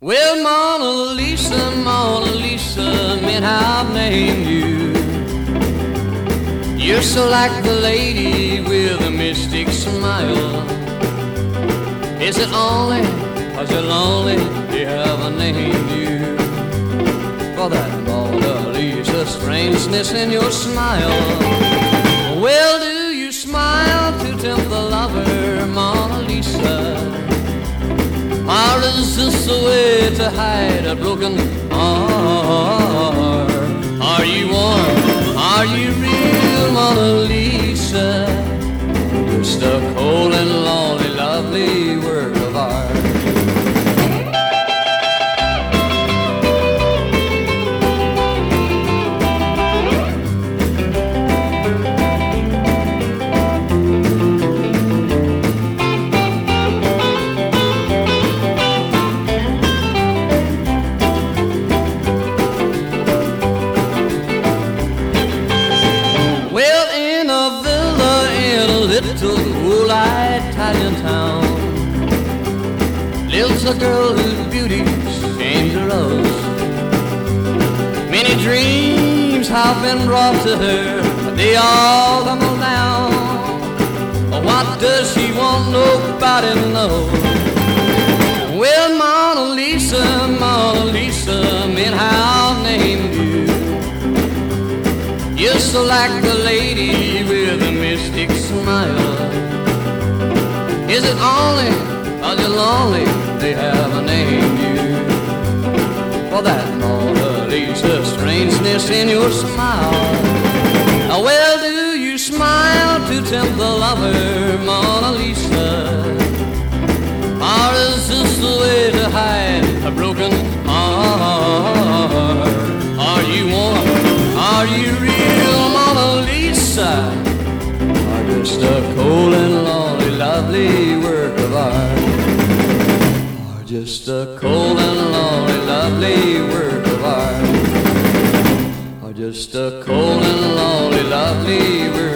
Well, Mona Lisa, meant I've named you. You're so like the lady with a mystic smile. Is it only 'cause you're lonely they haven't named you? For that Mona Lisa strangeness in your smile. Well, do you smile to tempt the lover, Mona Lisa? Or is this a way to hide a broken heart? Are you warm? Are you real, Mona Lisa? Just a cold and lonely, lovely work of art. Little old Italian town lives a girl whose beauty's dangerous. Many dreams have been brought to her, but they all tumble down. What does she want? Nobody knows. Well, Mona Lisa, man, how named you? You're so like the lady with a mystic smile. Is it only 'cause you're lonely they haven't named you? For that Mona Lisa strangeness in your smile. Well, do you smile to tempt the lover, Mona Lisa? Or is this the way to hide a broken heart? Are you warm? Are you real, Mona Lisa? Or just a cold and lonely, lovely work of art? Or just a cold and lonely, lovely work of art? Or just a cold and lonely, lovely work